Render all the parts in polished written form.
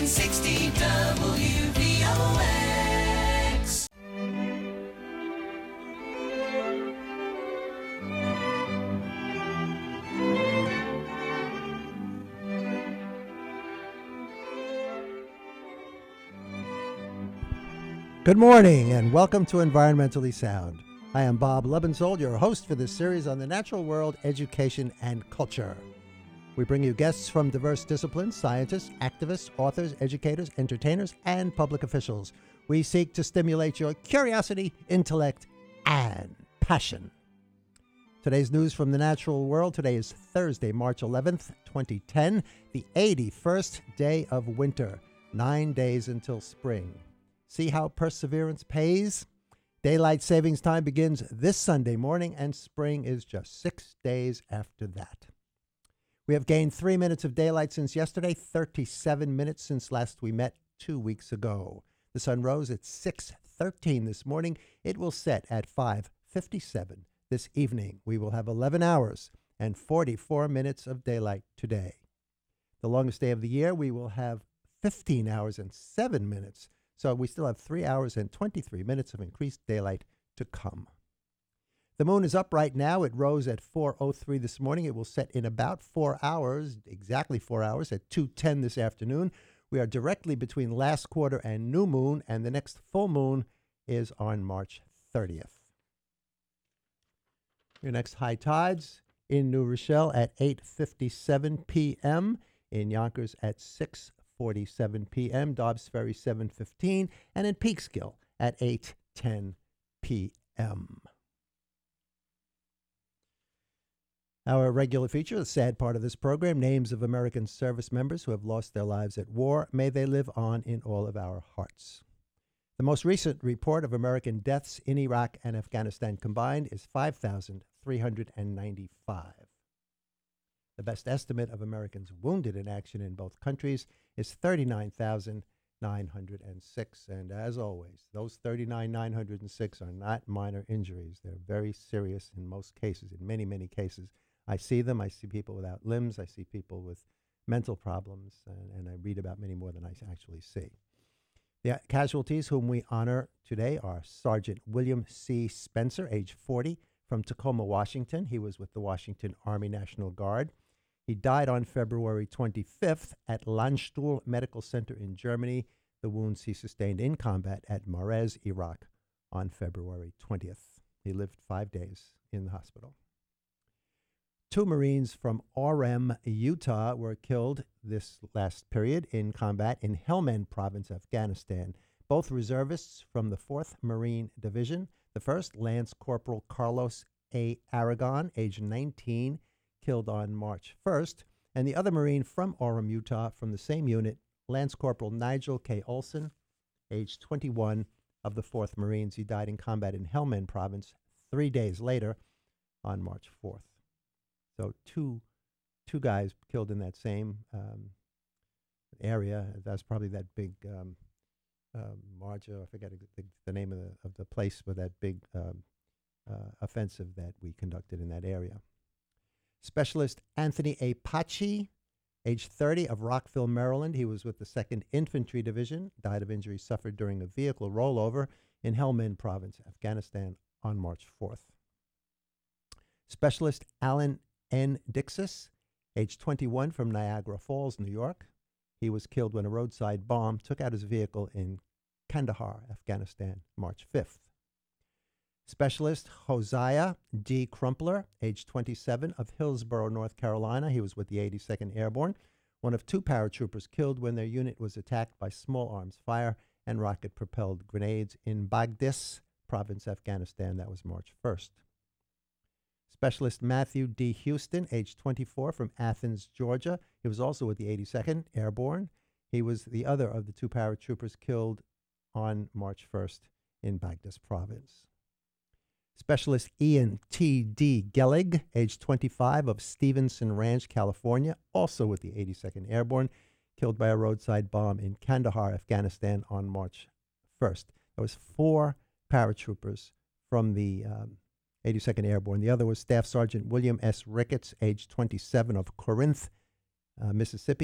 1460 WVOX. Good morning and welcome to Environmentally Sound. I am Bob Lebensold, your host for this series on the natural world, education, and culture. We bring you guests from diverse disciplines, scientists, activists, authors, educators, entertainers, and public officials. We seek to stimulate your curiosity, intellect, and passion. Today's news from the natural world. Today is Thursday, March 11th, 2010, the 81st day of winter, 9 days until spring. See how perseverance pays? Daylight savings time begins this Sunday morning, and spring is just 6 days after that. We have gained 3 minutes of daylight since yesterday, 37 minutes since last we met 2 weeks ago. The sun rose at 6:13 this morning. It will set at 5:57 this evening. We will have 11 hours and 44 minutes of daylight today. The longest day of the year, we will have 15 hours and 7 minutes. So we still have 3 hours and 23 minutes of increased daylight to come. The moon is up right now. It rose at 4:03 this morning. It will set in about 4 hours, exactly 4 hours, at 2:10 this afternoon. We are directly between last quarter and new moon, and the next full moon is on March 30th. Your next high tides in New Rochelle at 8:57 p.m., in Yonkers at 6:47 p.m., Dobbs Ferry 7:15, and in Peekskill at 8:10 p.m. Our regular feature, the sad part of this program, names of American service members who have lost their lives at war. May they live on in all of our hearts. The most recent report of American deaths in Iraq and Afghanistan combined is 5,395. The best estimate of Americans wounded in action in both countries is 39,906. And as always, those 39,906 are not minor injuries. They're very serious in most cases, in many, many cases. I see them. I see people without limbs. I see people with mental problems. And I read about many more than I actually see. The casualties whom we honor today are Sergeant William C. Spencer, age 40, from Tacoma, Washington. He was with the Washington Army National Guard. He died on February 25th at Landstuhl Medical Center in Germany. The wounds he sustained in combat at Marez, Iraq, on February 20th. He lived 5 days in the hospital. 2 Marines from Orem, Utah, were killed this last period in combat in Helmand Province, Afghanistan. Both reservists from the 4th Marine Division. The first, Lance Corporal Carlos A. Aragon, age 19, killed on March 1st, and the other Marine from Orem, Utah, from the same unit, Lance Corporal Nigel K. Olson, age 21, of the 4th Marines. He died in combat in Helmand Province 3 days later on March 4th. So two guys killed in that same area. That's probably that big Marja, I forget the name of the place, but that big offensive that we conducted in that area. Specialist Anthony A. Pachi, age 30, of Rockville, Maryland. He was with the 2nd Infantry Division, died of injuries suffered during a vehicle rollover in Helmand Province, Afghanistan, on March 4th. Specialist Alan N. Dixis, age 21, from Niagara Falls, New York. He was killed when a roadside bomb took out his vehicle in Kandahar, Afghanistan, March 5th. Specialist Hosea D. Crumpler, age 27, of Hillsborough, North Carolina. He was with the 82nd Airborne, one of 2 paratroopers killed when their unit was attacked by small arms fire and rocket-propelled grenades in Baghdis Province, Afghanistan. That was March 1st. Specialist Matthew D. Houston, age 24, from Athens, Georgia. He was also with the 82nd Airborne. He was the other of the 2 paratroopers killed on March 1st in Baghdis Province. Specialist Ian T. D. Gellig, age 25, of Stevenson Ranch, California, also with the 82nd Airborne, killed by a roadside bomb in Kandahar, Afghanistan on March 1st. There was 4 paratroopers from the 82nd Airborne. The other was Staff Sergeant William S. Ricketts, age 27, of Corinth, Mississippi.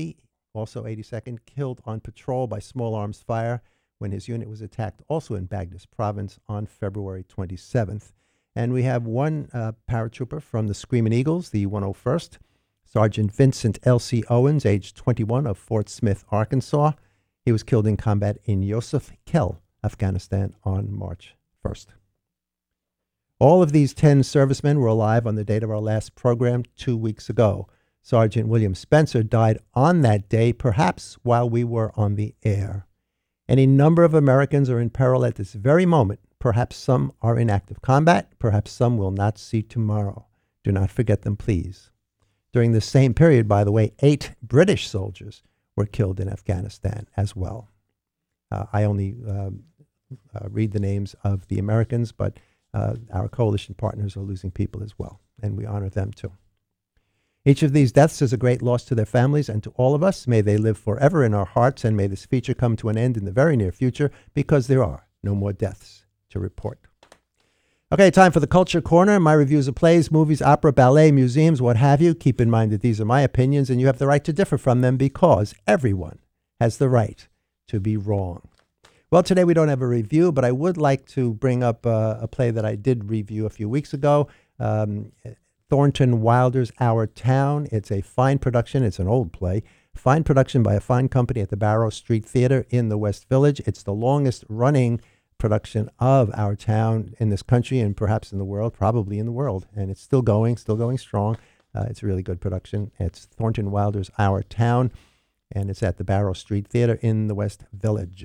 also 82nd, killed on patrol by small arms fire when his unit was attacked also in Bagdas Province on February 27th. And we have one paratrooper from the Screaming Eagles, the 101st, Sergeant Vincent L.C. Owens, age 21, of Fort Smith, Arkansas. He was killed in combat in Yusuf Kel, Afghanistan on March 1st. All of these 10 servicemen were alive on the date of our last program 2 weeks ago. Sergeant William Spencer died on that day, perhaps while we were on the air. Any number of Americans are in peril at this very moment. Perhaps some are in active combat. Perhaps some will not see tomorrow. Do not forget them, please. During the same period, by the way, 8 British soldiers were killed in Afghanistan as well. I only read the names of the Americans, but our coalition partners are losing people as well, and we honor them too. Each of these deaths is a great loss to their families and to all of us. May they live forever in our hearts, and may this feature come to an end in the very near future, because there are no more deaths to report. Okay, time for the Culture Corner. My reviews of plays, movies, opera, ballet, museums, what have you. Keep in mind that these are my opinions, and you have the right to differ from them, because everyone has the right to be wrong. Well, today we don't have a review, but I would like to bring up a play that I did review a few weeks ago, Thornton Wilder's Our Town. It's a fine production. It's an old play. Fine production by a fine company at the Barrow Street Theater in the West Village. It's the longest running production of Our Town in this country and perhaps in the world, probably in the world. And it's still going strong. It's a really good production. It's Thornton Wilder's Our Town, and it's at the Barrow Street Theater in the West Village.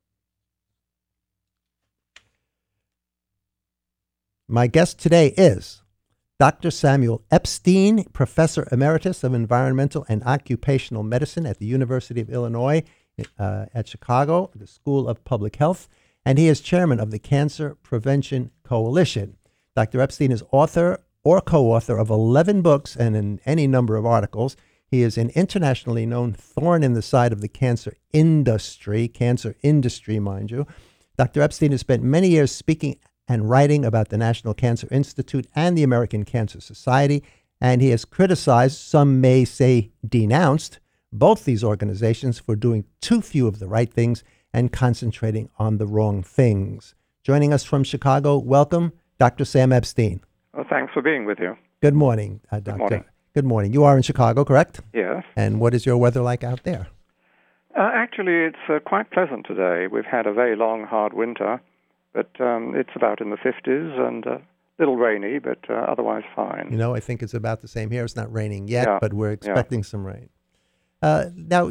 My guest today is Dr. Samuel Epstein, Professor Emeritus of Environmental and Occupational Medicine at the University of Illinois at Chicago, the School of Public Health, and he is chairman of the Cancer Prevention Coalition. Dr. Epstein is author or co-author of 11 books and in any number of articles. He is an internationally known thorn in the side of the cancer industry, mind you. Dr. Epstein has spent many years speaking and writing about the National Cancer Institute and the American Cancer Society, and he has criticized, some may say denounced, both these organizations for doing too few of the right things and concentrating on the wrong things. Joining us from Chicago, welcome, Dr. Sam Epstein. Well, thanks for being with you. Good morning, Doctor. Good morning. Good morning. You are in Chicago, correct? Yes. And what is your weather like out there? Actually, it's quite pleasant today. We've had a very long, hard winter, but it's about in the 50s and a little rainy, but otherwise fine. You know, I think it's about the same here. It's not raining yet, but we're expecting some rain. Now,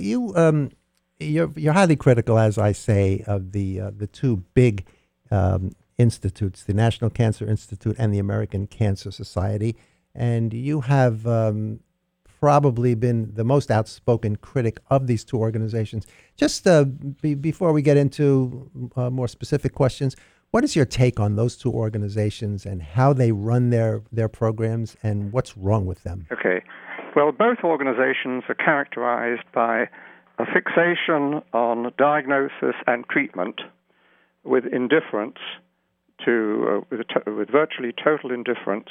you're highly critical, as I say, of the two big institutes, the National Cancer Institute and the American Cancer Society, and you have probably been the most outspoken critic of these two organizations. Just before we get into more specific questions, what is your take on those two organizations and how they run their programs and what's wrong with them? Okay. Well, both organizations are characterized by a fixation on diagnosis and treatment with indifference to, with virtually total indifference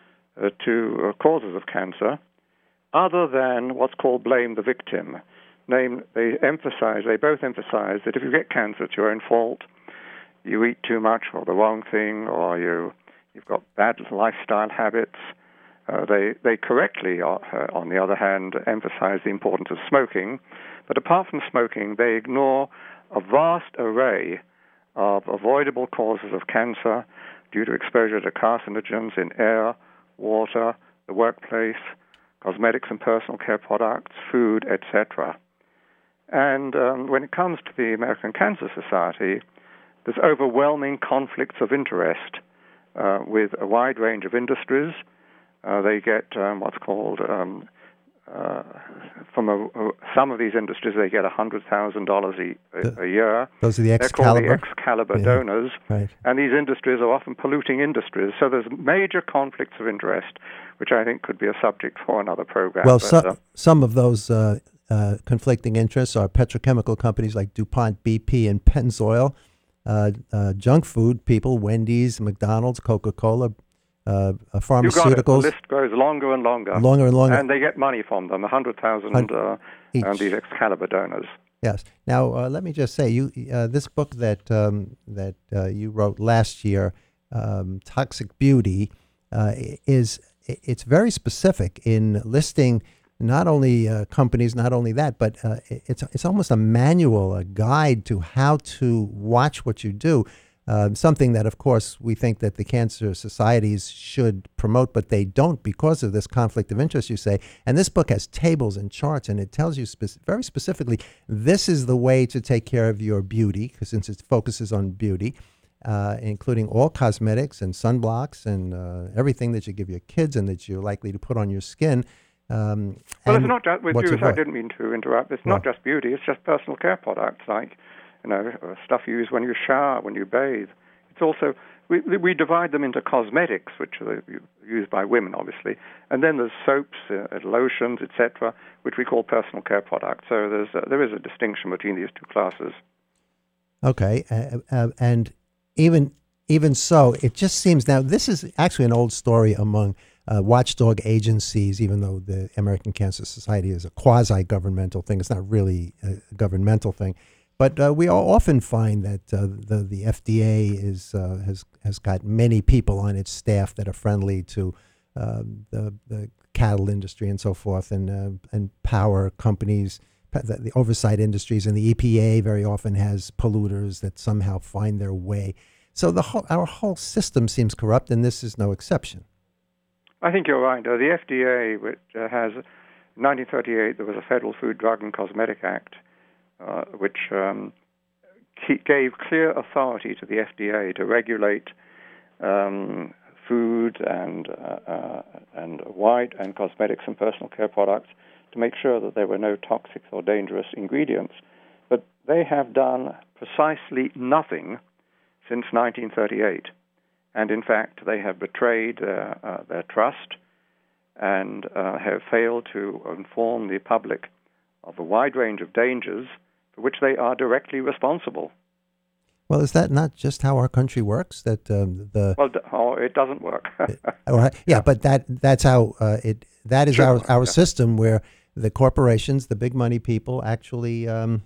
to causes of cancer, other than what's called blame the victim. They both emphasize that if you get cancer, it's your own fault, you eat too much or the wrong thing, or you've got bad lifestyle habits. They correctly, on the other hand, emphasize the importance of smoking. But apart from smoking, they ignore a vast array of avoidable causes of cancer due to exposure to carcinogens in air, water, the workplace, cosmetics and personal care products, food, etc. And when it comes to the American Cancer Society, there's overwhelming conflicts of interest with a wide range of industries. They get what's called, from some of these industries, they get $100,000 a year. Those are the Excalibur. They're called the Excalibur donors. Right. And these industries are often polluting industries. So there's major conflicts of interest, which I think could be a subject for another program. Well, some of those conflicting interests are petrochemical companies like DuPont, BP, and Pennzoil. Junk food people, Wendy's, McDonald's, Coca-Cola, pharmaceuticals. The list grows longer and longer. Longer and longer. And they get money from them, 100,000 and these Excalibur donors. Yes. Now, let me just say, this book that you wrote last year, Toxic Beauty, it's very specific in listing not only companies, not only that, but it's almost a manual, a guide to how to watch what you do. Something that, of course, we think that the cancer societies should promote, but they don't because of this conflict of interest, you say. And this book has tables and charts, and it tells you very specifically, this is the way to take care of your beauty, because since it focuses on beauty, including all cosmetics and sunblocks and everything that you give your kids and that you're likely to put on your skin. Well, it's not just with beauty. I didn't mean to interrupt. It's not just beauty. It's just personal care products like, stuff you use when you shower, when you bathe. It's also, we divide them into cosmetics, which are used by women, obviously, and then there's soaps, lotions, etc., which we call personal care products. So there is a distinction between these two classes. Okay, and even so, it just seems, now this is actually an old story among watchdog agencies, even though the American Cancer Society is a quasi-governmental thing. It's not really a governmental thing. But we often find that the FDA has got many people on its staff that are friendly to the cattle industry and so forth, and power companies, the oversight industries, and the EPA very often has polluters that somehow find their way. So our whole system seems corrupt, and this is no exception. I think you're right. The FDA, which has, in 1938, there was a Federal Food, Drug, and Cosmetic Act, which gave clear authority to the FDA to regulate food and white and cosmetics and personal care products to make sure that there were no toxic or dangerous ingredients. But they have done precisely nothing since 1938. And in fact, they have betrayed their trust and have failed to inform the public of a wide range of dangers for which they are directly responsible. Well, is that not just how our country works? That it doesn't work. But that's how that is our system, where the corporations, the big money people, actually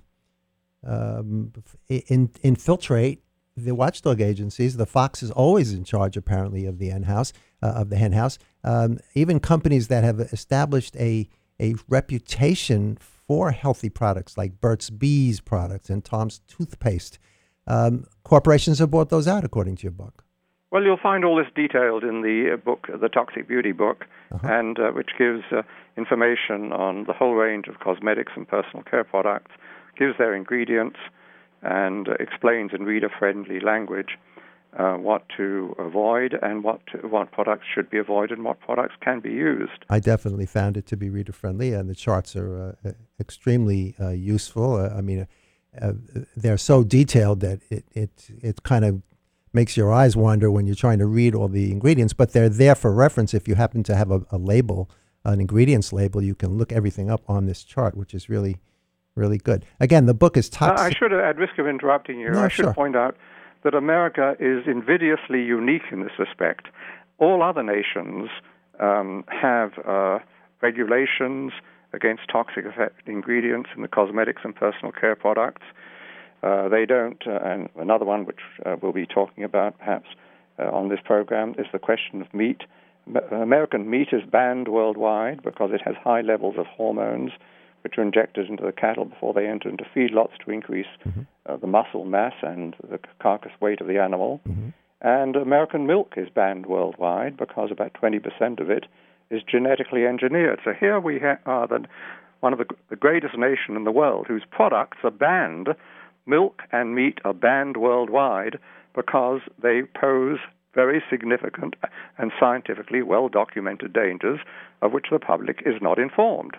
infiltrate the watchdog agencies. The fox is always in charge, apparently, of the hen house. Even companies that have established a reputation for healthy products, like Burt's Bees products and Tom's toothpaste, corporations have bought those out, according to your book. Well, you'll find all this detailed in the book, the Toxic Beauty book, and which gives information on the whole range of cosmetics and personal care products, gives their ingredients, and explains in reader-friendly language what to avoid and what products should be avoided and what products can be used. I definitely found it to be reader-friendly, and the charts are extremely useful. They're so detailed that it kind of makes your eyes wander when you're trying to read all the ingredients, but they're there for reference. If you happen to have a label, an ingredients label, you can look everything up on this chart, which is really, really good. Again, the book is Toxic. I should, at risk of interrupting you, I should point out that America is invidiously unique in this respect. All other nations have regulations against toxic ingredients in the cosmetics and personal care products. They don't, and another one which we'll be talking about perhaps on this program is the question of meat. American meat is banned worldwide because it has high levels of hormones which are injected into the cattle before they enter into feedlots to increase the muscle mass and the carcass weight of the animal. And American milk is banned worldwide because about 20% of it is genetically engineered. So here we are one of the greatest nation in the world whose products are banned. Milk and meat are banned worldwide because they pose very significant and scientifically well-documented dangers of which the public is not informed.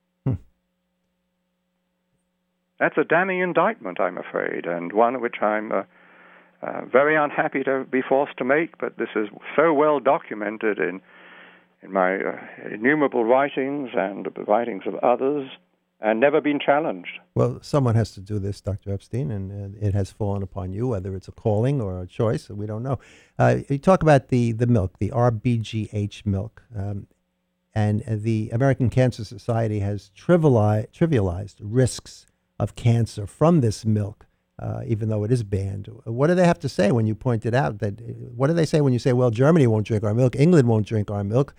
That's a damning indictment, I'm afraid, and one which I'm very unhappy to be forced to make, but this is so well documented in my innumerable writings and the writings of others and never been challenged. Well, someone has to do this, Dr. Epstein, and it has fallen upon you, whether it's a calling or a choice, we don't know. You talk about the milk, the RBGH milk, and the American Cancer Society has trivialized risks of cancer from this milk, even though it is banned. What do they have to say when you point it out? What do they say when you say, well, Germany won't drink our milk, England won't drink our milk?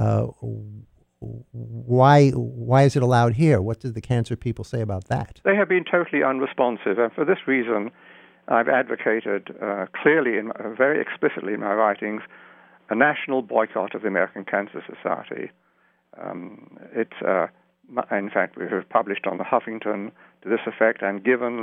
Why is it allowed here? What did the cancer people say about that? They have been totally unresponsive, and for this reason, I've advocated clearly, very explicitly in my writings, a national boycott of the American Cancer Society. In fact, we have published on the Huffington to this effect and given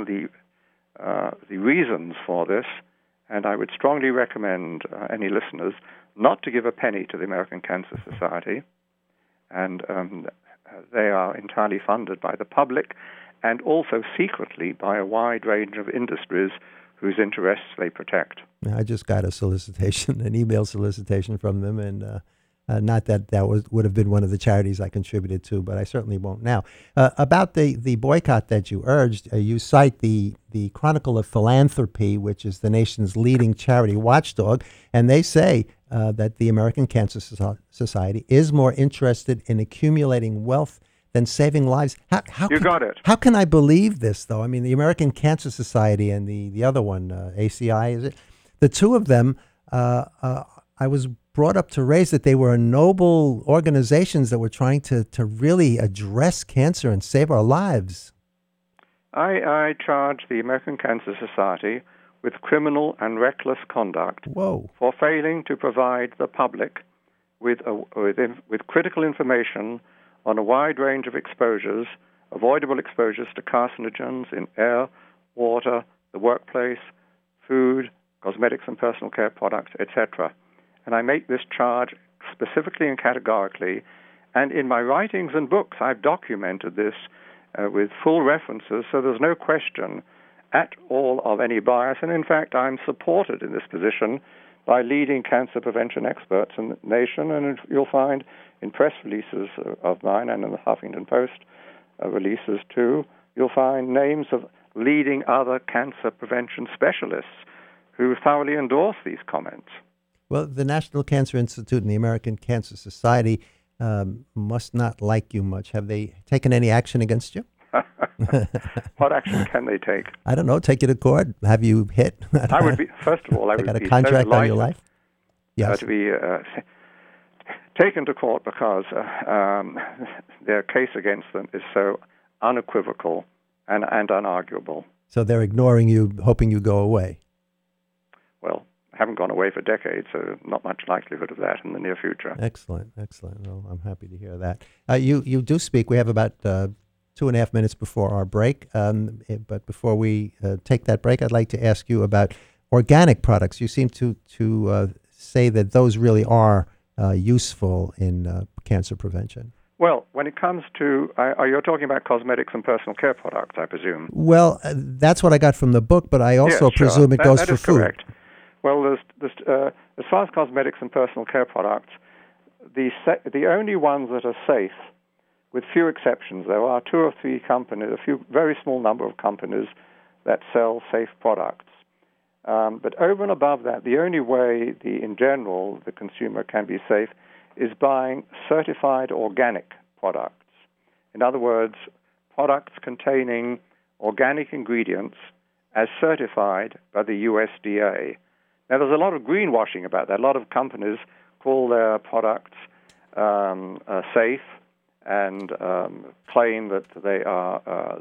the reasons for this, and I would strongly recommend any listeners not to give a penny to the American Cancer Society. And they are entirely funded by the public and also secretly by a wide range of industries whose interests they protect. I just got a solicitation, an email solicitation from them, and not that would have been one of the charities I contributed to, but I certainly won't now. About the boycott that you urged, you cite the Chronicle of Philanthropy, which is the nation's leading charity watchdog, and they say that the American Cancer Society is more interested in accumulating wealth than saving lives. You got it. How can I believe this, though? I mean, the American Cancer Society and the other one, ACI, is it? The two of them, I was brought up to raise that they were noble organizations that were trying to really address cancer and save our lives. I charge the American Cancer Society with criminal and reckless conduct for failing to provide the public with critical information on a wide range of exposures, avoidable exposures to carcinogens in air, water, the workplace, food, cosmetics and personal care products, etc. And I make this charge specifically and categorically, and in my writings and books I've documented this with full references, so there's no question at all of any bias, and in fact I'm supported in this position by leading cancer prevention experts in the nation, and you'll find in press releases of mine and in the Huffington Post releases too, you'll find names of leading other cancer prevention specialists who thoroughly endorse these comments. Well, the National Cancer Institute and the American Cancer Society must not like you much. Have they taken any action against you? What action can they take? I don't know. Take you to court? Have you hit? I would be, first of all, I would be got a contract on your life? Yes. To be taken to court because their case against them is so unequivocal and unarguable. So they're ignoring you, hoping you go away. Well, I haven't gone away for decades, so not much likelihood of that in the near future. Excellent. Well, I'm happy to hear that. You do speak. We have about 2.5 minutes before our break. But before we take that break, I'd like to ask you about organic products. You seem to say that those really are useful in cancer prevention. Well, when it comes to, you're talking about cosmetics and personal care products, I presume. Well, that's what I got from the book, but I also presume it goes for food. Correct. Well, as far as cosmetics and personal care products, the only ones that are safe, with few exceptions, there are 2 or 3 companies, a few very small number of companies that sell safe products. But over and above that, the only way, in general, the consumer can be safe is buying certified organic products. In other words, products containing organic ingredients as certified by the USDA. Now, there's a lot of greenwashing about that. A lot of companies call their products safe and claim that they are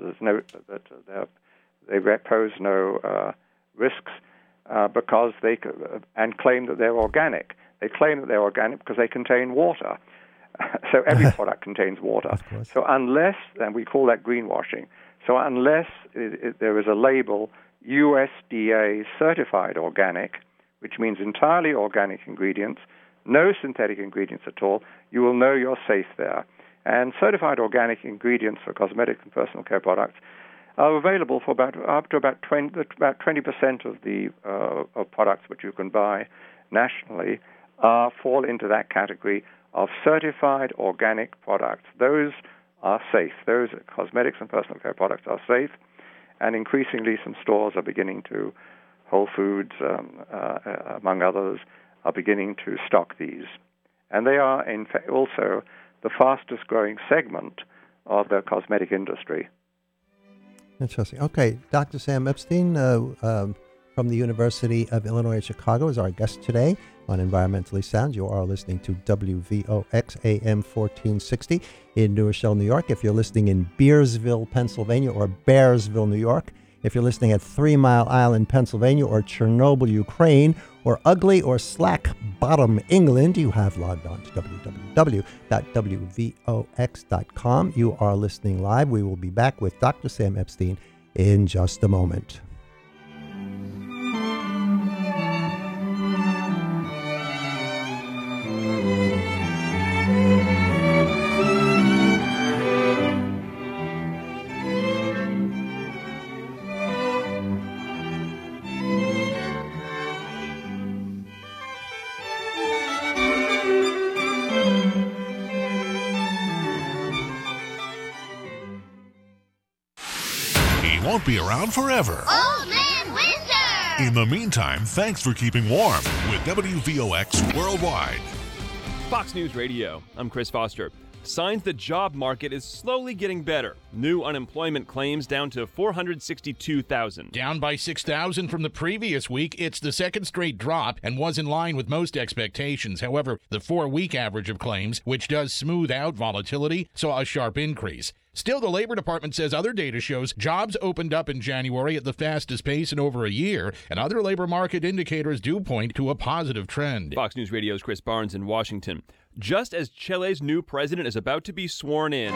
they pose no risks because and claim that they're organic. They claim that they're organic because they contain water. So every product contains water. So unless, and we call that greenwashing, so unless there is a label USDA certified organic, which means entirely organic ingredients, no synthetic ingredients at all, you will know you're safe there. And certified organic ingredients for cosmetic and personal care products are available for up to about 20% of the of products which you can buy nationally fall into that category of certified organic products. Those are safe. Those cosmetics and personal care products are safe, and increasingly some stores are beginning to, Whole Foods, among others, are beginning to stock these. And they are, in fact, also the fastest growing segment of the cosmetic industry. Interesting. Okay, Dr. Sam Epstein from the University of Illinois at Chicago is our guest today on Environmentally Sound. You are listening to WVOX AM 1460 in New Rochelle, New York. If you're listening in Bearsville, Pennsylvania, or Bearsville, New York, if you're listening at 3 Mile Island, Pennsylvania, or Chernobyl, Ukraine, or Ugly or Slack Bottom, England, you have logged on to www.wvox.com. You are listening live. We will be back with Dr. Sam Epstein in just a moment. Won't be around forever. Old Man Winter! In the meantime, thanks for keeping warm with WVOX Worldwide. Fox News Radio. I'm Chris Foster. Signs the job market is slowly getting better. New unemployment claims down to 462,000. Down by 6,000 from the previous week. It's the second straight drop and was in line with most expectations. However, the 4-week average of claims, which does smooth out volatility, saw a sharp increase. Still, the Labor Department says other data shows jobs opened up in January at the fastest pace in over a year, and other labor market indicators do point to a positive trend. Fox News Radio's Chris Barnes in Washington. Just as Chile's new president is about to be sworn in,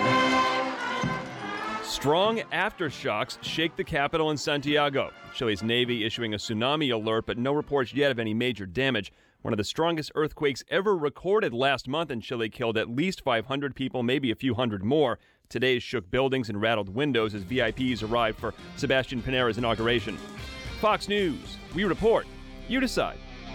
strong aftershocks shake the capital in Santiago. Chile's Navy issuing a tsunami alert, but no reports yet of any major damage. One of the strongest earthquakes ever recorded last month in Chile killed at least 500 people, maybe a few hundred more. Today's shook buildings and rattled windows as VIPs arrived for Sebastian Pinera's inauguration. Fox News. We report. You decide.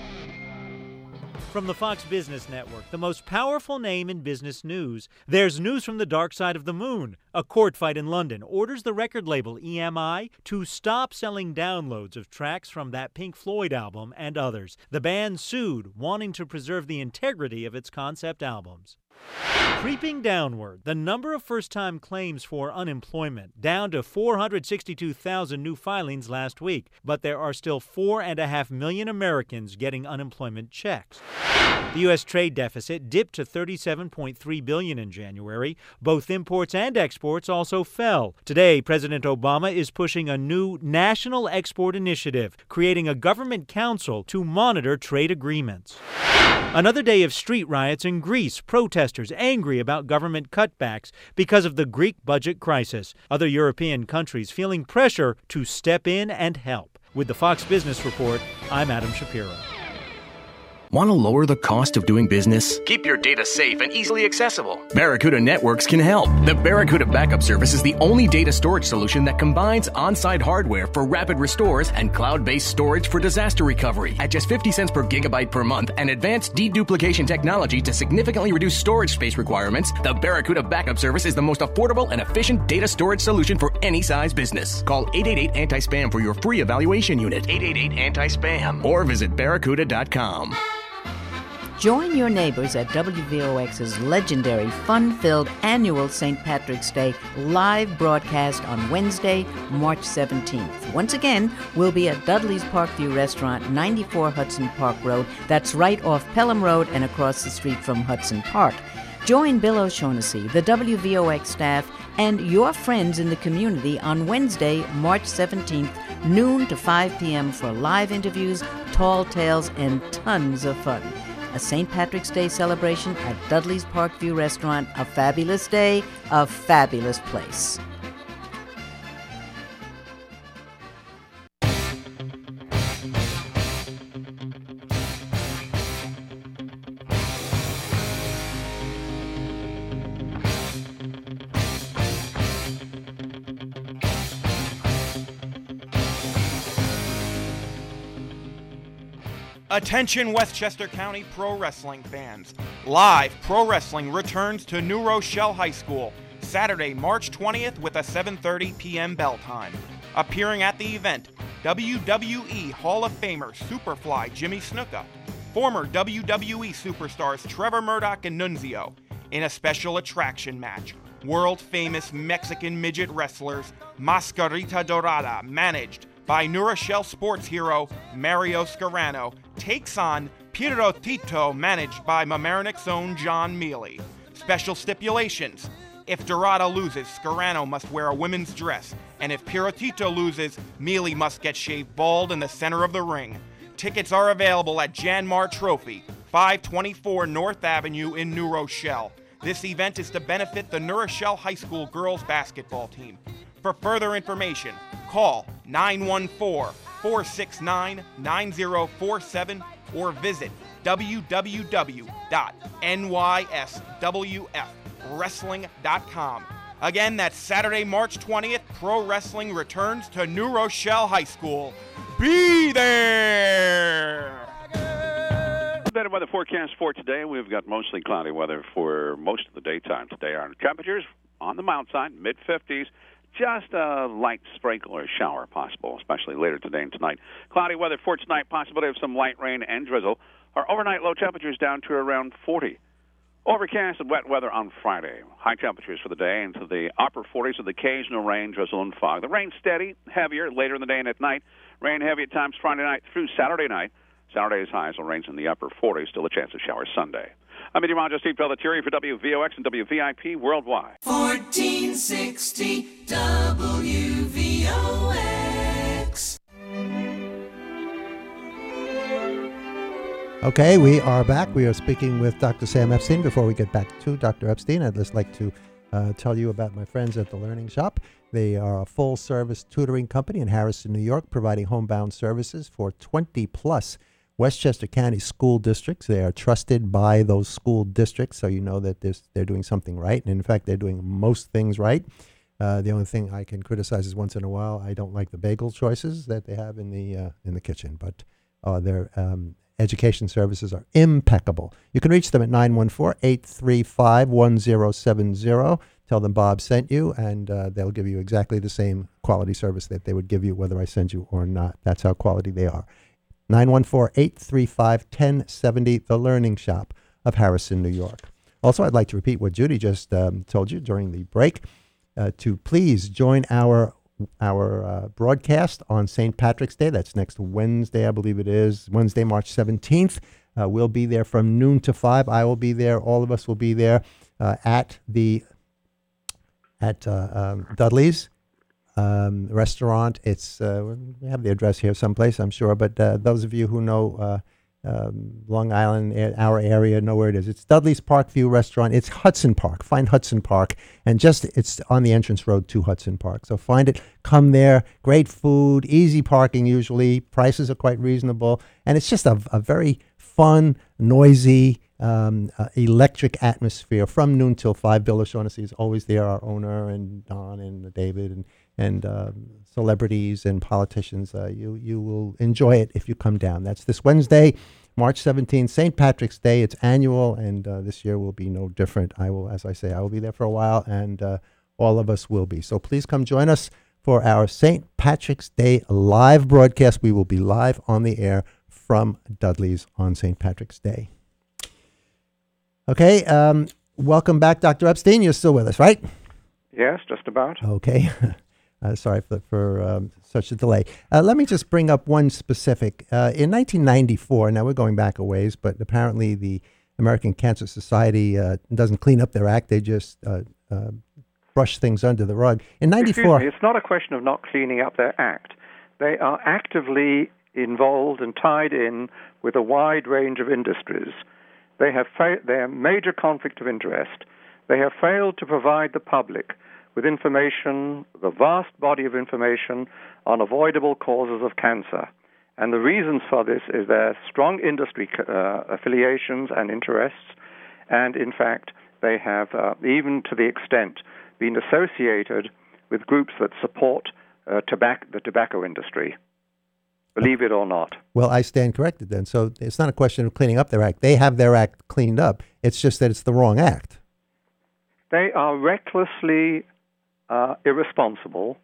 From the Fox Business Network, the most powerful name in business news, there's news from the dark side of the moon. A court fight in London orders the record label EMI to stop selling downloads of tracks from that Pink Floyd album and others. The band sued, wanting to preserve the integrity of its concept albums. Creeping downward, the number of first-time claims for unemployment down to 462,000 new filings last week, but there are still 4.5 million Americans getting unemployment checks. The U.S. trade deficit dipped to $37.3 billion in January. Both imports and exports also fell. Today, President Obama is pushing a new national export initiative, creating a government council to monitor trade agreements. Another day of street riots in Greece, protesters angry about government cutbacks because of the Greek budget crisis. Other European countries feeling pressure to step in and help. With the Fox Business Report, I'm Adam Shapiro. Want to lower the cost of doing business? Keep your data safe and easily accessible. Barracuda Networks can help. The Barracuda Backup Service is the only data storage solution that combines on-site hardware for rapid restores and cloud-based storage for disaster recovery. At just 50 cents per gigabyte per month and advanced deduplication technology to significantly reduce storage space requirements, the Barracuda Backup Service is the most affordable and efficient data storage solution for any size business. Call 888-ANTI-SPAM for your free evaluation unit. 888-ANTI-SPAM or visit barracuda.com. Join your neighbors at WVOX's legendary, fun-filled annual St. Patrick's Day live broadcast on Wednesday, March 17th. Once again, we'll be at Dudley's Parkview Restaurant, 94 Hudson Park Road. That's right off Pelham Road and across the street from Hudson Park. Join Bill O'Shaughnessy, the WVOX staff, and your friends in the community on Wednesday, March 17th, noon to 5 p.m. for live interviews, tall tales, and tons of fun. A St. Patrick's Day celebration at Dudley's Parkview Restaurant. A fabulous day, a fabulous place. Attention Westchester County Pro Wrestling fans. Live Pro Wrestling returns to New Rochelle High School Saturday, March 20th with a 7:30 p.m. bell time. Appearing at the event, WWE Hall of Famer Superfly Jimmy Snuka, former WWE superstars Trevor Murdoch and Nunzio, in a special attraction match. World-famous Mexican midget wrestlers Mascarita Dorada, managed by New Rochelle sports hero Mario Scarano, takes on Pirotito, managed by Mamaroneck's own John Mealy. Special stipulations: if Dorada loses, Scarano must wear a women's dress, and if Pirotito loses, Mealy must get shaved bald in the center of the ring. Tickets are available at Janmar Trophy, 524 North Avenue in New Rochelle. This event is to benefit the New Rochelle High School girls basketball team. For further information, call 914-469-9047 or visit www.nyswfwrestling.com. Again, that's Saturday, March 20th. Pro wrestling returns to New Rochelle High School. Be there! Better weather forecast for today. We've got mostly cloudy weather for most of the daytime today. Our temperatures on the mountain side, mid-50s. Just a light sprinkle or shower possible, especially later today and tonight. Cloudy weather for tonight, possibility of some light rain and drizzle. Our overnight low temperatures down to around 40. Overcast and wet weather on Friday. High temperatures for the day into the upper 40s with occasional rain, drizzle, and fog. The rain steady, heavier later in the day and at night. Rain heavy at times Friday night through Saturday night. Saturday's highs will range in the upper 40s, still a chance of showers Sunday. I'm meteorologist Steve Pelletieri for WVOX and WVIP Worldwide. 1460 WVOX. Okay, we are back. We are speaking with Dr. Sam Epstein. Before we get back to Dr. Epstein, I'd just like to tell you about my friends at the Learning Shop. They are a full-service tutoring company in Harrison, New York, providing homebound services for 20-plus Westchester County school districts. They are trusted by those school districts, so you know that they're doing something right. And in fact, they're doing most things right. The only thing I can criticize is once in a while, I don't like the bagel choices that they have in the kitchen. But their education services are impeccable. You can reach them at 914-835-1070. Tell them Bob sent you, and they'll give you exactly the same quality service that they would give you whether I send you or not. That's how quality they are. 914-835-1070, The Learning Shop of Harrison, New York. Also, I'd like to repeat what Judy just told you during the break, to please join our broadcast on St. Patrick's Day. That's next Wednesday, I believe it is, Wednesday, March 17th. We'll be there from noon to 5. I will be there. All of us will be there at Dudley's restaurant. It's we have the address here someplace, I'm sure, but those of you who know Long Island, our area, know where it is. It's Dudley's Parkview Restaurant. It's Hudson Park. Find Hudson Park, and it's on the entrance road to Hudson Park. So find it, come there. Great food, easy parking usually. Prices are quite reasonable, and it's just a very fun, noisy, electric atmosphere from noon till 5. Bill O'Shaughnessy is always there, our owner, and Don and David and celebrities and politicians. You will enjoy it if you come down. That's this Wednesday, March 17th, St. Patrick's Day. It's annual, and this year will be no different. I will be there for a while, and all of us will be. So please come join us for our St. Patrick's Day live broadcast. We will be live on the air from Dudley's on St. Patrick's Day. Okay, welcome back, Dr. Epstein. You're still with us, right? Yes, just about. Okay. Sorry for such a delay. Let me just bring up one specific. In 1994, now we're going back a ways, but apparently the American Cancer Society doesn't clean up their act. They just brush things under the rug. In 94... Excuse me, it's not a question of not cleaning up their act. They are actively involved and tied in with a wide range of industries. They have their major conflict of interest. They have failed to provide the public with information, the vast body of information on avoidable causes of cancer. And the reasons for this is their strong industry affiliations and interests, and in fact, they have, even to the extent, been associated with groups that support the tobacco industry. Believe it or not. Well, I stand corrected then. So it's not a question of cleaning up their act. They have their act cleaned up. It's just that it's the wrong act. They are recklessly irresponsible,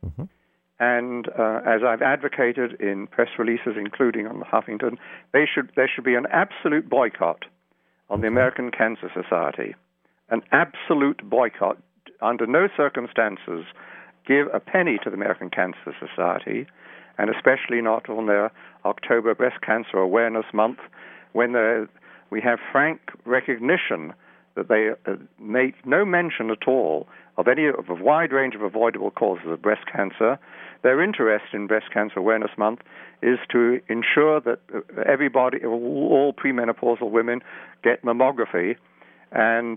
and as I've advocated in press releases, including on the Huffington, there should be an absolute boycott on the American Cancer Society, an absolute boycott. Under no circumstances give a penny to the American Cancer Society, and especially not on their October Breast Cancer Awareness Month, when we have frank recognition that they make no mention at all of a wide range of avoidable causes of breast cancer. Their interest in Breast Cancer Awareness Month is to ensure that everybody, all premenopausal women, get mammography, and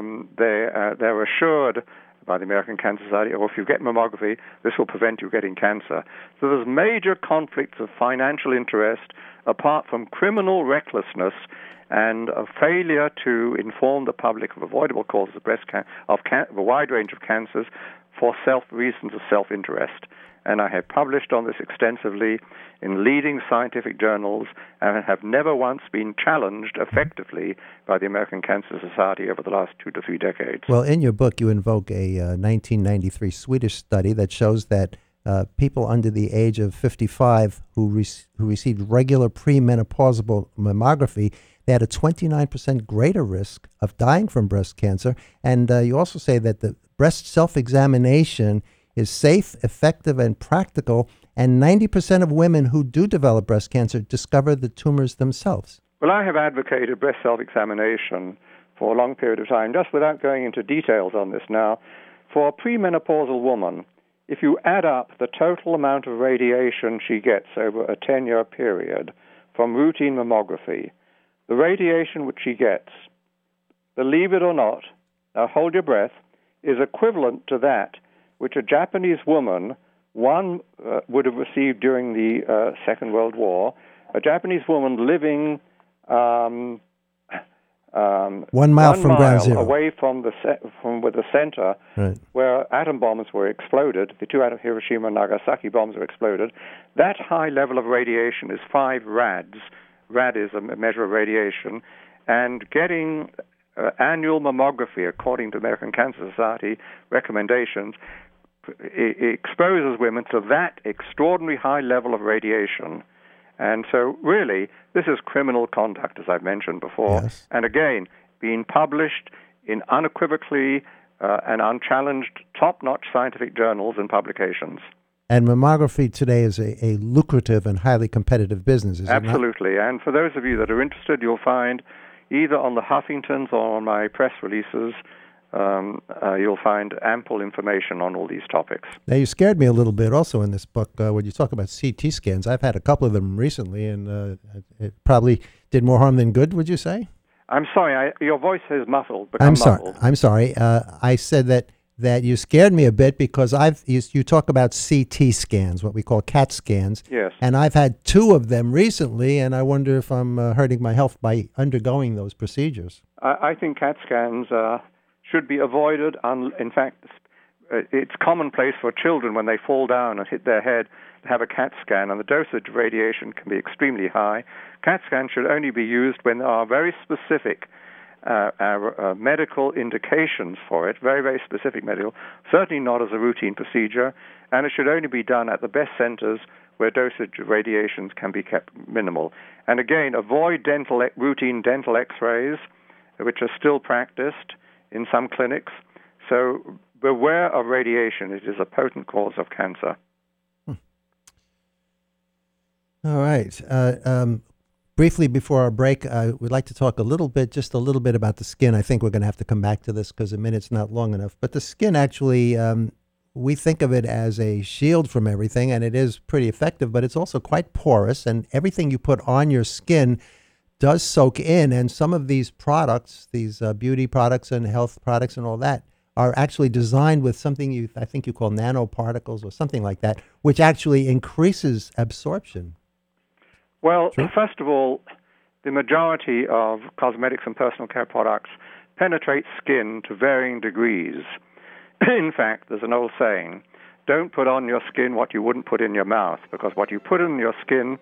they're assured by the American Cancer Society, or if you get mammography, this will prevent you getting cancer. So there's major conflicts of financial interest, apart from criminal recklessness and a failure to inform the public of avoidable causes of of a wide range of cancers for reasons of self-interest. And I have published on this extensively in leading scientific journals and have never once been challenged effectively by the American Cancer Society over the last 2 to 3 decades. Well, in your book, you invoke a 1993 Swedish study that shows that people under the age of 55 who received regular premenopausal mammography, they had a 29% greater risk of dying from breast cancer. And you also say that the breast self-examination is safe, effective, and practical, and 90% of women who do develop breast cancer discover the tumors themselves. Well, I have advocated breast self-examination for a long period of time, just without going into details on this now. For a premenopausal woman, if you add up the total amount of radiation she gets over a 10-year period from routine mammography, the radiation which she gets, believe it or not, now hold your breath, is equivalent to that which a Japanese woman, would have received during the Second World War. A Japanese woman living 1 mile from ground zero, away from the center, right, where atom bombs were exploded, the 2 Hiroshima and Nagasaki bombs were exploded. That high level of radiation is 5 rads. Rad is a measure of radiation, and getting annual mammography, according to American Cancer Society recommendations, it exposes women to that extraordinary high level of radiation. And so, really, this is criminal conduct, as I've mentioned before. Yes. And again, being published in unequivocally and unchallenged, top-notch scientific journals and publications. And mammography today is a lucrative and highly competitive business, is it not? Absolutely. And for those of you that are interested, you'll find either on the Huffingtons or on my press releases, you'll find ample information on all these topics. Now, you scared me a little bit also in this book when you talk about CT scans. I've had a couple of them recently, and it probably did more harm than good, would you say? I'm sorry, your voice is muffled. I'm sorry. I said that you scared me a bit because you talk about CT scans, what we call CAT scans. Yes. And I've had 2 of them recently, and I wonder if I'm hurting my health by undergoing those procedures. I think CAT scans should be avoided. In fact, it's commonplace for children when they fall down and hit their head to have a CAT scan, and the dosage of radiation can be extremely high. CAT scans should only be used when there are very specific medical indications for it, very, very specific medical, certainly not as a routine procedure, and it should only be done at the best centers where dosage of radiations can be kept minimal. And again, avoid routine dental x-rays, which are still practiced in some clinics. So beware of radiation. It is a potent cause of cancer. All right. Briefly before our break, we'd like to talk just a little bit about the skin. I think we're going to have to come back to this because a minute's not long enough. But the skin actually, we think of it as a shield from everything, and it is pretty effective, but it's also quite porous, and everything you put on your skin does soak in. And some of these products, these beauty products and health products and all that, are actually designed with something I think you call nanoparticles or something like that, which actually increases absorption. Well, True. First of all, the majority of cosmetics and personal care products penetrate skin to varying degrees. In fact, there's an old saying, don't put on your skin what you wouldn't put in your mouth, because what you put on your skin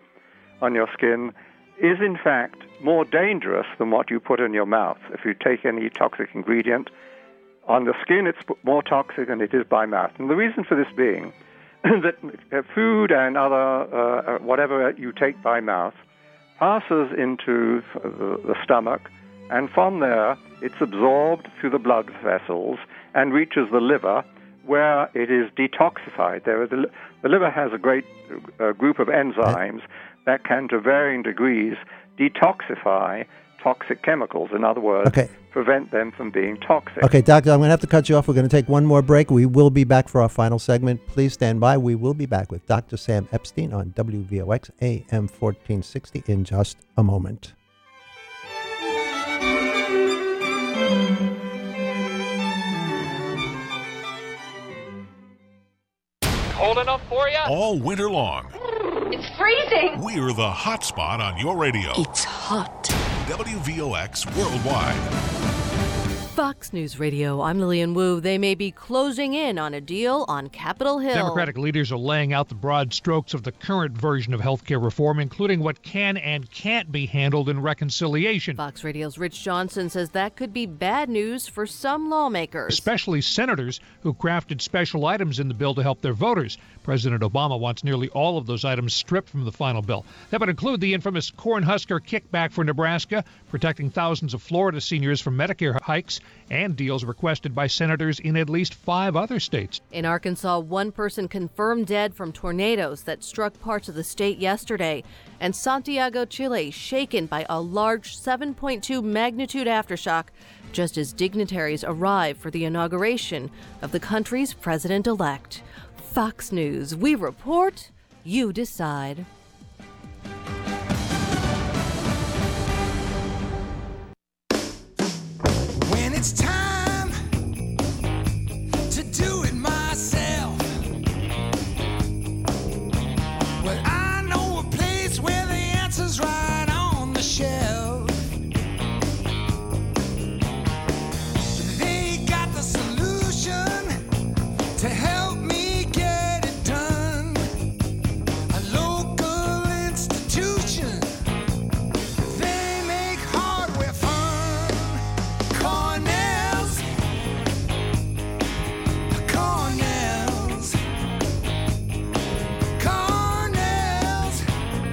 is in fact more dangerous than what you put in your mouth. If you take any toxic ingredient On the skin, it's more toxic than it is by mouth. And the reason for this being that food and other whatever you take by mouth passes into the stomach, and from there it's absorbed through the blood vessels and reaches the liver, where it is detoxified. The liver has a great group of enzymes that can, to varying degrees, detoxify toxic chemicals. In other words, prevent them from being toxic. Okay, Doctor, I'm going to have to cut you off. We're going to take one more break. We will be back for our final segment. Please stand by. We will be back with Dr. Sam Epstein on WVOX AM 1460 in just a moment. Cold enough for you? All winter long, It's freezing. we're the hot spot on your radio. It's hot. WVOX Worldwide. Fox News Radio, I'm Lillian Wu. They may be closing in on a deal on Capitol Hill. Democratic leaders are laying out the broad strokes of the current version of health care reform, including what can and can't be handled in reconciliation. Fox Radio's Rich Johnson says that could be bad news for some lawmakers. Especially senators who crafted special items in the bill to help their voters. President Obama wants nearly all of those items stripped from the final bill. That would include the infamous Cornhusker kickback for Nebraska, protecting thousands of Florida seniors from Medicare hikes, and deals requested by senators in at least 5 other states. In Arkansas, one person confirmed dead from tornadoes that struck parts of the state yesterday. And Santiago, Chile, shaken by a large 7.2 magnitude aftershock, just as dignitaries arrive for the inauguration of the country's president-elect. Fox News, we report, you decide. When it's time to do it myself, well, I know a place where the answer's right on the shelf. They got the solution to help me get it done. A local institution, they make hardware fun. Cornell's, Cornell's, Cornell's,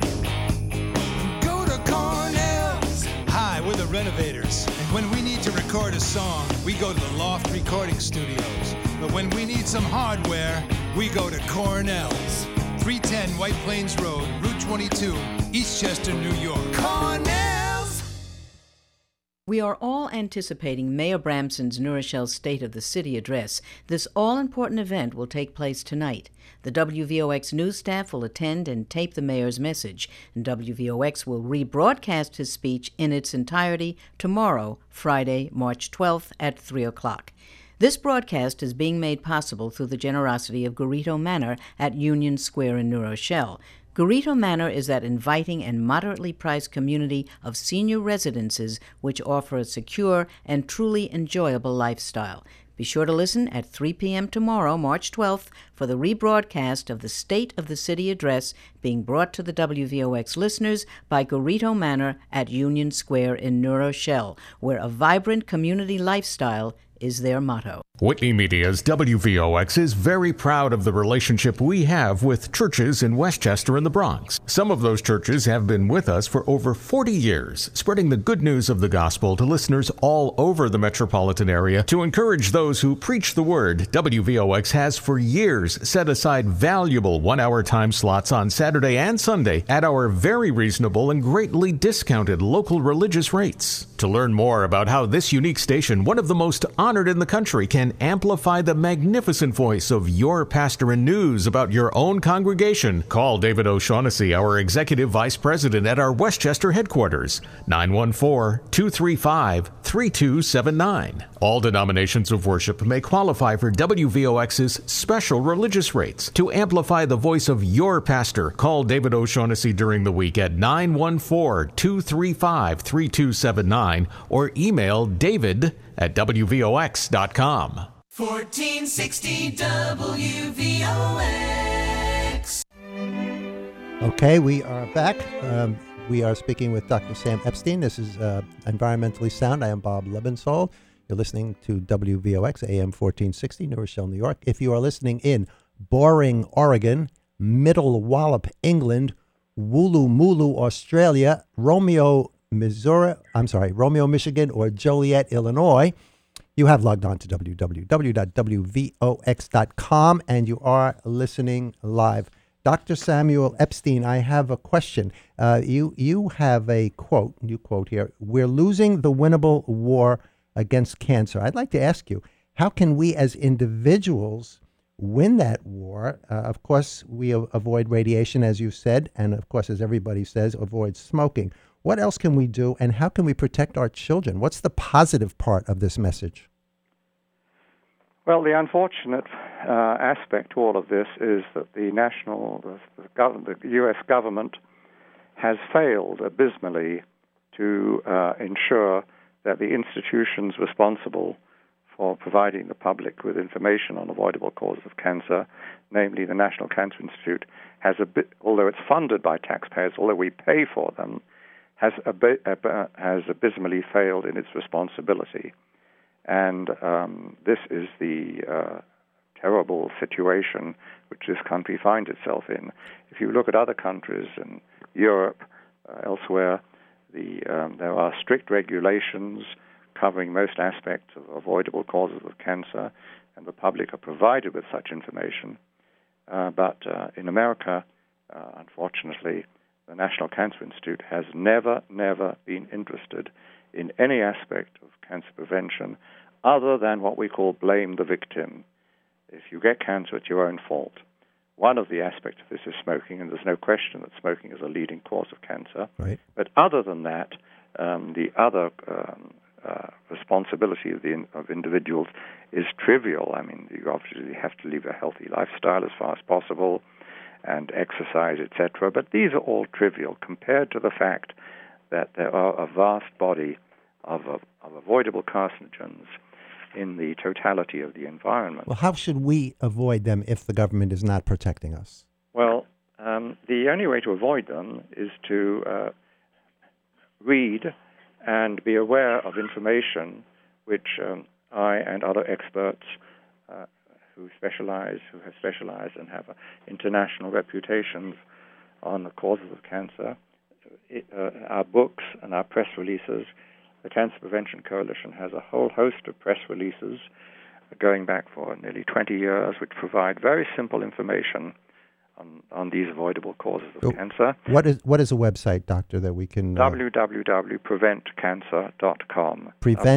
go to Cornell's. Hi, we're the Renovators, and when we need to record a song, we go to the Loft Recording Studios. But when we need some hardware, we go to Cornell's. 310 White Plains Road, Route 22, Eastchester, New York. Cornell's. We are all anticipating Mayor Bramson's New Rochelle State of the City address. This all-important event will take place tonight. The WVOX news staff will attend and tape the mayor's message, and WVOX will rebroadcast his speech in its entirety tomorrow, Friday, March 12th at 3 o'clock. This broadcast is being made possible through the generosity of Garrido Manor at Union Square in New Rochelle. Garrido Manor is that inviting and moderately priced community of senior residences which offer a secure and truly enjoyable lifestyle. Be sure to listen at 3 p.m. tomorrow, March 12th, for the rebroadcast of the State of the City address being brought to the WVOX listeners by Garrido Manor at Union Square in New Rochelle, where a vibrant community lifestyle is their motto. Whitney Media's WVOX is very proud of the relationship we have with churches in Westchester and the Bronx. Some of those churches have been with us for over 40 years, spreading the good news of the gospel to listeners all over the metropolitan area. To encourage those who preach the word, WVOX has for years set aside valuable one-hour time slots on Saturday and Sunday at our very reasonable and greatly discounted local religious rates. To learn more about how this unique station, one of the most honored in the country, can amplify the magnificent voice of your pastor and news about your own congregation, call David O'Shaughnessy, our Executive Vice President at our Westchester headquarters, 914-235-3279. All denominations of worship may qualify for WVOX's special religious rates. To amplify the voice of your pastor, call David O'Shaughnessy during the week at 914-235-3279 or email david@wvox.com. 1460 WVOX. Okay, we are back. We are speaking with Dr. Sam Epstein. This is Environmentally Sound. I am Bob Lebensold. You're listening to WVOX AM 1460, New Rochelle, New York. If you are listening in Boring, Oregon, Middle Wallop, England, Woolloomooloo, Australia, Romeo, Michigan, or Joliet, Illinois, you have logged on to www.wvox.com, and you are listening live. Dr. Samuel Epstein, I have a question. You have a quote. You quote here: "We're losing the winnable war against cancer." I'd like to ask you, how can we as individuals win that war? Of course, we avoid radiation, as you said, and of course, as everybody says, avoid smoking. What else can we do, and how can we protect our children? What's the positive part of this message? Well, the unfortunate aspect to all of this is that the U.S. government has failed abysmally to ensure that the institutions responsible for providing the public with information on avoidable causes of cancer, namely the National Cancer Institute, although it's funded by taxpayers, although we pay for them, has abysmally failed in its responsibility. And this is the terrible situation which this country finds itself in. If you look at other countries in Europe, elsewhere, there are strict regulations covering most aspects of avoidable causes of cancer, and the public are provided with such information. But in America, unfortunately, the National Cancer Institute has never been interested in any aspect of cancer prevention other than what we call blame the victim. If you get cancer, it's your own fault. One of the aspects of this is smoking, and there's no question that smoking is a leading cause of cancer. Right. But other than that, the other responsibility of individuals is trivial. I mean, you obviously have to live a healthy lifestyle as far as possible, and exercise, etc. But these are all trivial compared to the fact that there are a vast body of avoidable carcinogens in the totality of the environment. Well, how should we avoid them if the government is not protecting us? Well, the only way to avoid them is to read and be aware of information which I and other experts who have specialized and have international reputations on the causes of cancer, our books and our press releases. The Cancer Prevention Coalition has a whole host of press releases going back for nearly 20 years, which provide very simple information on these avoidable causes of cancer. What is a website, doctor, that we can... www.preventcancer.com.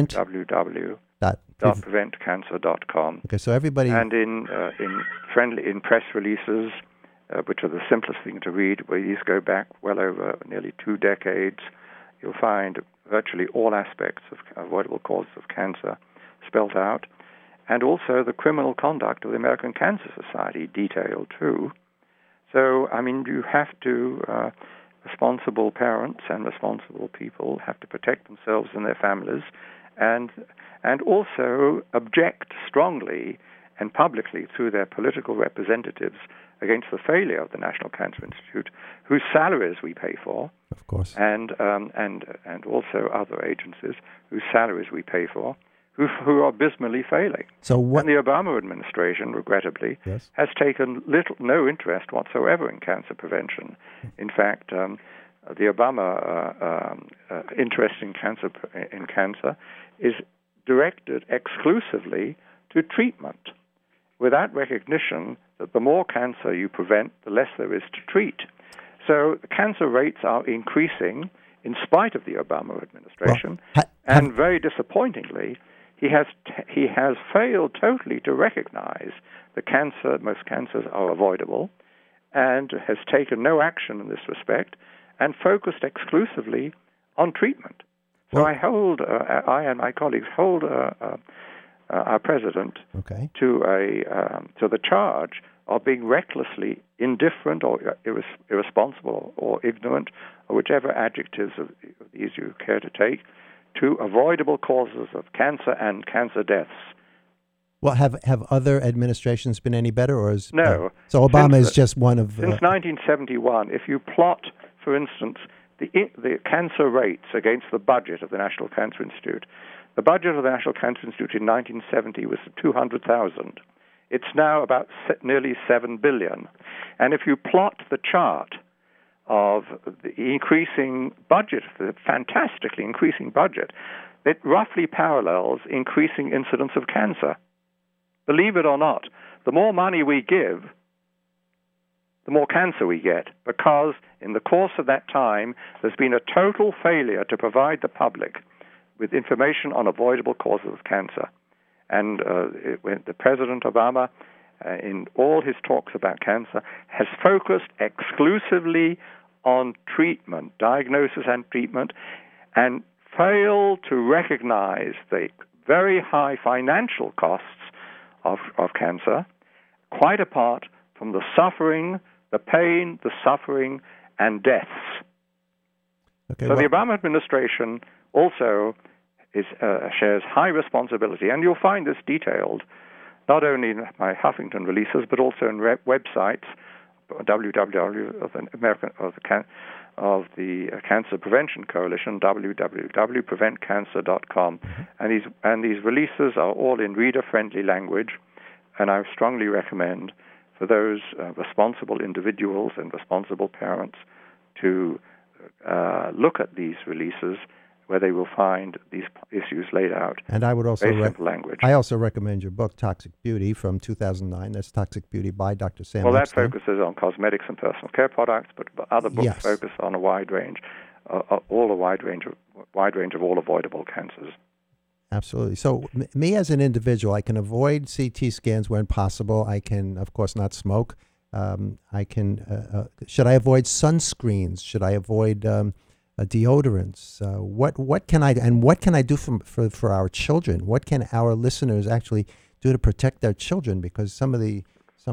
www.preventcancer.com. Okay, so everybody... And in press releases, which are the simplest thing to read, where these go back well over nearly 2 decades, you'll find virtually all aspects of avoidable causes of cancer spelled out, and also the criminal conduct of the American Cancer Society detailed too. So, I mean, you have to, responsible parents and responsible people have to protect themselves and their families, and also object strongly and publicly through their political representatives against the failure of the National Cancer Institute, whose salaries we pay for, of course, and also other agencies whose salaries we pay for, who are abysmally failing. So and the Obama administration, regrettably, has taken no interest whatsoever in cancer prevention. In fact, the Obama interest in cancer is directed exclusively to treatment, without recognition that the more cancer you prevent, the less there is to treat. So cancer rates are increasing in spite of the Obama administration, and very disappointingly, he has failed totally to recognize that most cancers are avoidable, and has taken no action in this respect, and focused exclusively on treatment. So I and my colleagues hold our president to the charge of being recklessly indifferent or irresponsible or ignorant, or whichever adjectives of these you care to take, to avoidable causes of cancer and cancer deaths. Well, have other administrations been any better, or is no? So Obama is just one of. Since 1971, if you plot, for instance, the cancer rates against the budget of the National Cancer Institute, The budget of the National Cancer Institute in 1970 was 200,000. It's now about nearly 7 billion. And if you plot the chart of the increasing budget, the fantastically increasing budget, it roughly parallels increasing incidence of cancer. Believe it or not, the more money we give, the more cancer we get, because in the course of that time, there's been a total failure to provide the public with information on avoidable causes of cancer. And the President Obama, in all his talks about cancer, has focused exclusively on treatment, diagnosis and treatment, and failed to recognize the very high financial costs of cancer, quite apart from the suffering, the pain, the suffering, and deaths. Okay, so the Obama administration also shares high responsibility, and you'll find this detailed not only in my Huffington releases, but also in websites, of the Cancer Prevention Coalition, www.preventcancer.com, and these releases are all in reader-friendly language, and I strongly recommend for those responsible individuals and responsible parents to look at these releases, where they will find these issues laid out. And I would also very simple language. I also recommend your book, Toxic Beauty, from 2009. That's Toxic Beauty by Dr. Sam Well, Epstein. that focuses on cosmetics and personal care products, but other books focus on a wide range, wide range of all avoidable cancers. Absolutely. So me as an individual, I can avoid CT scans when possible. I can, of course, not smoke. I can. Should I avoid sunscreens? Should I avoid deodorants? What can I do for our children? What can our listeners actually do to protect their children? Because some of the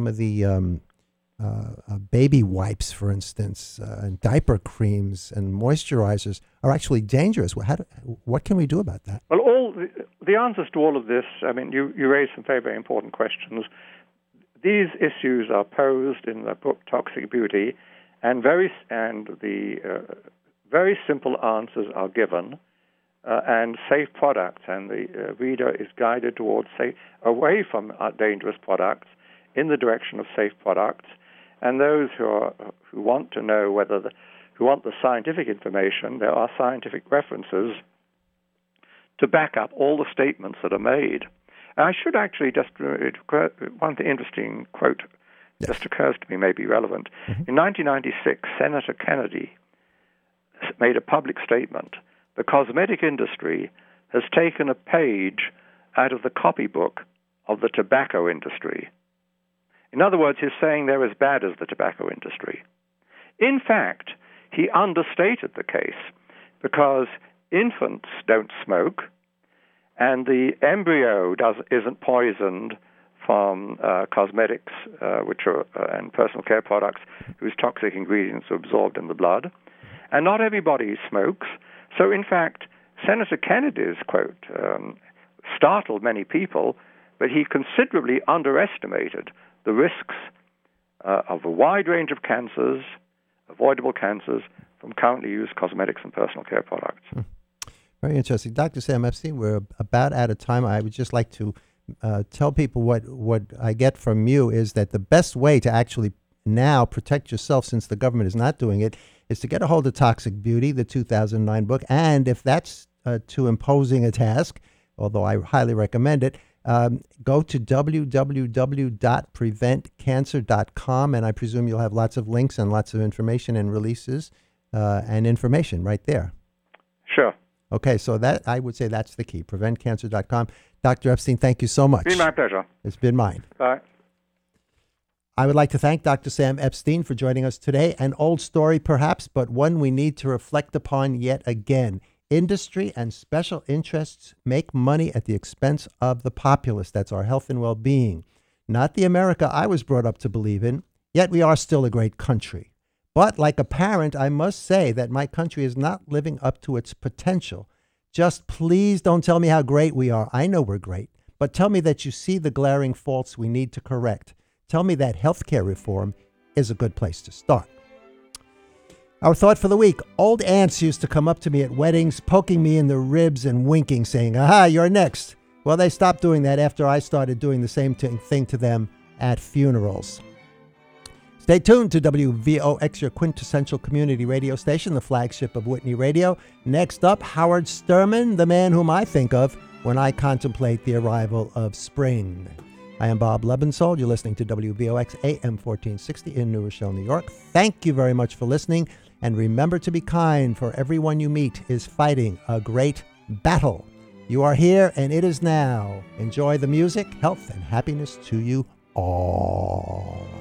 baby wipes, for instance, and diaper creams and moisturizers are actually dangerous. What can we do about that? Well, the answers to all of this, I mean, you raised some very, very important questions. These issues are posed in the book Toxic Beauty, and the very simple answers are given, and safe products, and the reader is guided towards away from dangerous products in the direction of safe products. And those who want to know who want the scientific information, there are scientific references to back up all the statements that are made. And I should actually one interesting quote just occurs to me, may be relevant. In 1996, Senator Kennedy made a public statement. The cosmetic industry has taken a page out of the copybook of the tobacco industry. In other words, he's saying they're as bad as the tobacco industry. In fact, he understated the case, because infants don't smoke, and the embryo isn't poisoned from cosmetics, and personal care products whose toxic ingredients are absorbed in the blood. And not everybody smokes. So, in fact, Senator Kennedy's quote startled many people, but he considerably underestimated the risks of a wide range of cancers, avoidable cancers, from currently used cosmetics and personal care products. Very interesting. Dr. Sam Epstein, we're about out of time. I would just like to tell people what I get from you is that the best way to actually now protect yourself, since the government is not doing it, is to get a hold of Toxic Beauty, the 2009 book. And if that's too imposing a task, although I highly recommend it, go to www.preventcancer.com, and I presume you'll have lots of links and lots of information and releases and information right there. Sure. Okay, so that I would say that's the key, preventcancer.com. Dr. Epstein, thank you so much. It's been my pleasure. It's been mine. Bye. I would like to thank Dr. Sam Epstein for joining us today. An old story, perhaps, but one we need to reflect upon yet again. Industry and special interests make money at the expense of the populace. That's our health and well-being. Not the America I was brought up to believe in, yet we are still a great country. But like a parent, I must say that my country is not living up to its potential. Just please don't tell me how great we are. I know we're great. But tell me that you see the glaring faults we need to correct. Tell me that healthcare reform is a good place to start. Our thought for the week. Old aunts used to come up to me at weddings, poking me in the ribs and winking, saying, "Aha, you're next." Well, they stopped doing that after I started doing the same thing to them at funerals. Stay tuned to WVOX, your quintessential community radio station, the flagship of Whitney Radio. Next up, Howard Sturman, the man whom I think of when I contemplate the arrival of spring. I am Bob Lebensold. You're listening to WVOX AM 1460 in New Rochelle, New York. Thank you very much for listening. And remember to be kind, for everyone you meet is fighting a great battle. You are here and it is now. Enjoy the music, health, and happiness to you all.